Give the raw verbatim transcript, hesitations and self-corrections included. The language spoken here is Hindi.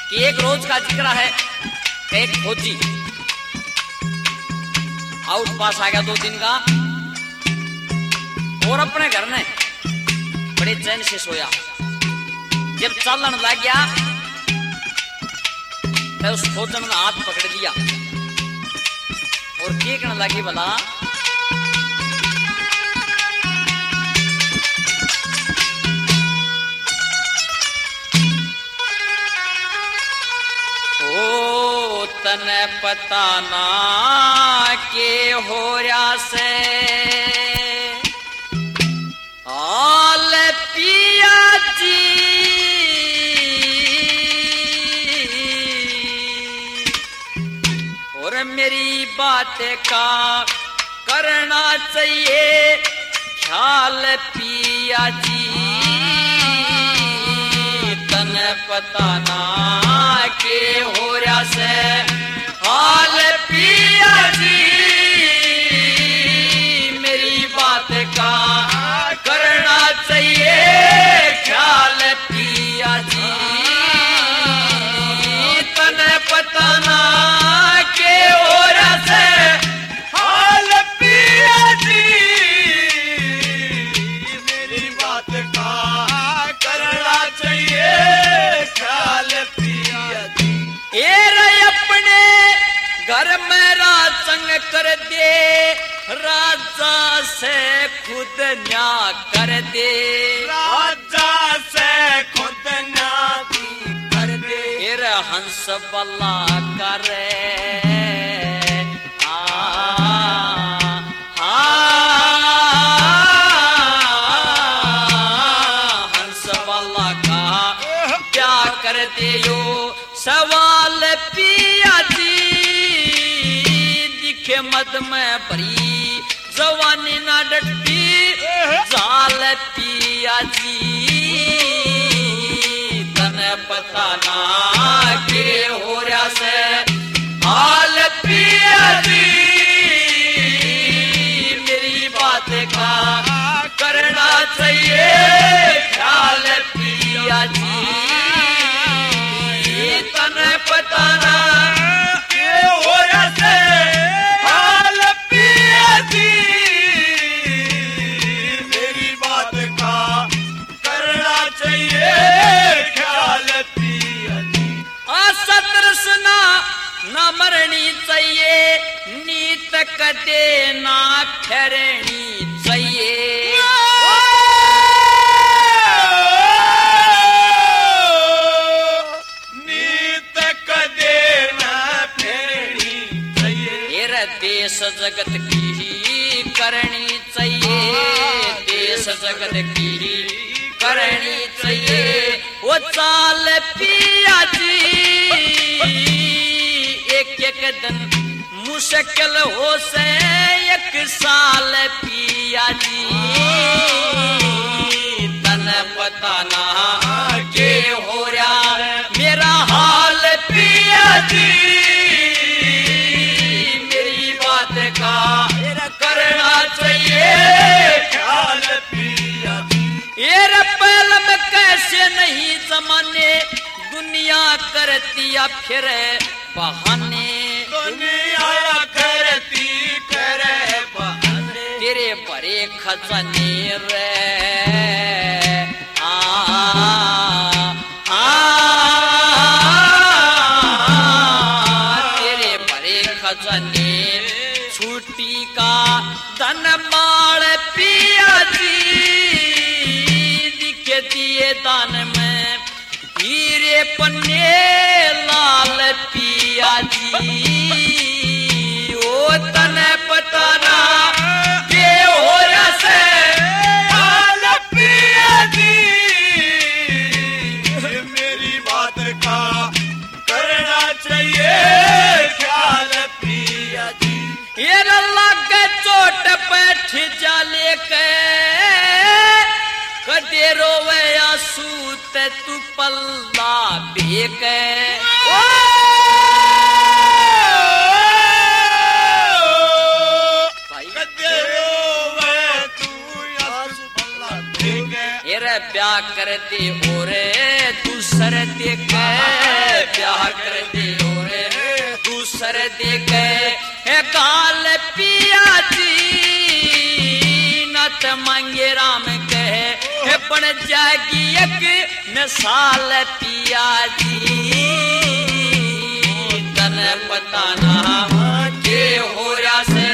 कि एक रोज का जिक्र है, एक फौजी आउट पास आ गया दो दिन का और अपने घर में बड़े चैन से सोया। जब चालन लग गया तो उस फौजन ने हाथ पकड़ लिया और क्या कहने लगी, भला ओ तने पता ना के हो रहा से हाल पिया जी, और मेरी बात का करना चाहिए ख्याल पिया जी। तने पता ना के हो रहा से हाल पिया जी, मेरी बात का करना चाहिए ख्याल पिया जी। तने पता ना के हो रहा से हाल पिया जी, मेरी बात का करना चाहिए ख्याल पिया जी। ये रे अपने घर में राजंग कर दे, राजा से खुद न्या कर दे, राजा से खुद ना कर दे। फिर हंस बल्ला करे आ, आ, हंस बल्ला का क्या कर दे यो सवाल पिया जी। दिखे मद में भरी जवानी ना डटी जाल पिया जी। तने पता ना के हो रहा से हाल पिया जी, मेरी बात का करना चाहिए ख्याल पिया जी। तने पता ना के हो रहा से हाल पिया जी, मेरी बात का करना चाहिए ख्याल पिया जी। असतृष्णा न मरनी चाहिए, नीत कदे ना ठहरनी चाहिए। नीत कदे ना फेरनी चाहिए। तेरा देश जगत की ही करनी चाहिए, देश जगत की ही करनी चाहिए। वो चाल पिया जी, एक एक दिन मुश्किल हो से एक साल पिया जी। तने पता ना के हो रहा मेरा हाल पिया जी, मेरी बात का करना चाहिए ख्याल पिया जी। ये रपल में कैसे नहीं जमाने, दुनिया करती या फिर बहाने। दुनिया करती करे बहाने, तेरे बड़े खजाने रे आ, आ, तेरे बड़े खजाने छुट्टी का धन माल पिया जी। दिखे दिए दान में हीरे पन्ने लाल पिया जी। ओ तने पता ना के हो रहा से हाल पिया जी, मेरी बात का करना चाहिए ख्याल पिया जी। ये लग चोट बैठ जाले के कदे रोवे सूत तू पल्ला बेक। ब्याह कर दे और दूसर देख ब्याह कर दियो रे दूसरे दे गए है गाल पिया जी नत मांगे राम कहे है बन जाएगी एक मिसाल पिया जी तन पता ना के हो रहा से